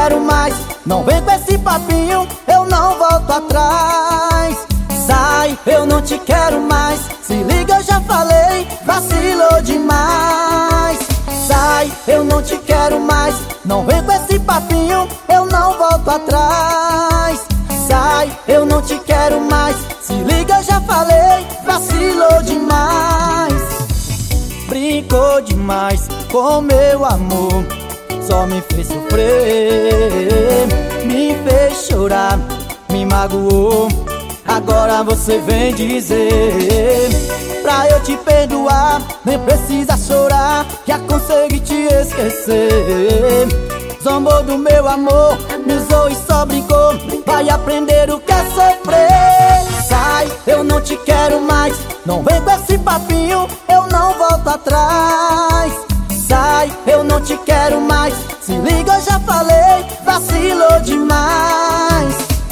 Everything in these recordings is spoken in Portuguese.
quero mais, não vem com esse papinho, eu não volto atrás. Sai, eu não te quero mais, se liga, eu já falei, vacilou demais. Sai, eu não te quero mais, não vem com esse papinho, eu não volto atrás. Sai, eu não te quero mais, se liga, eu já falei, vacilou demais. Brincou demais com meu amor, só me fez sofrer, me fez chorar, me magoou. Agora você vem dizer pra eu te perdoar, nem precisa chorar, já consegui te esquecer. Zombou do meu amor, me usou e só brincou, vai aprender o que é sofrer. Sai, eu não te quero mais, não vem com esse papinho, eu não volto atrás. Sai, eu não te quero mais, se liga, eu já falei, vacilou demais.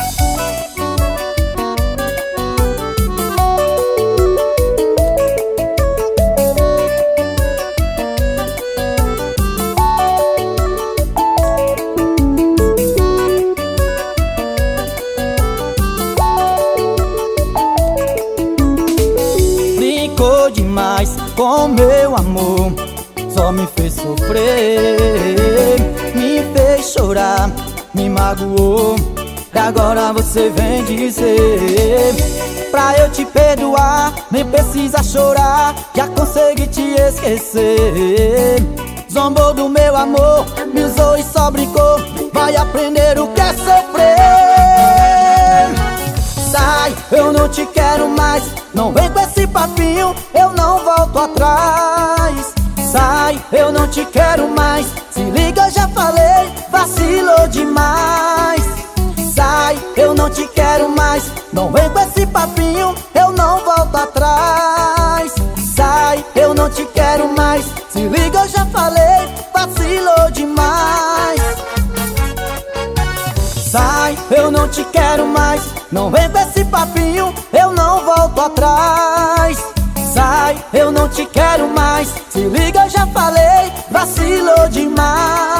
Brincou demais com meu amor, só me fez sofrer, me fez chorar, me magoou. E agora você vem dizer pra eu te perdoar, nem precisa chorar, já consegui te esquecer. Zombou do meu amor, me usou e só brincou, vai aprender o que é sofrer. Sai, eu não te quero mais, não vem com esse papinho, eu não volto atrás. Sai, eu não te quero mais, se liga, eu já falei, vacilou demais. Sai, eu não te quero mais, não vem com esse papinho, eu não volto atrás. Sai, eu não te quero mais, se liga, eu já falei, vacilou demais. Sai, eu não te quero mais, não vem com esse papinho, eu não volto atrás. Sai, eu não te quero mais, se liga, eu já falei, vacilou demais.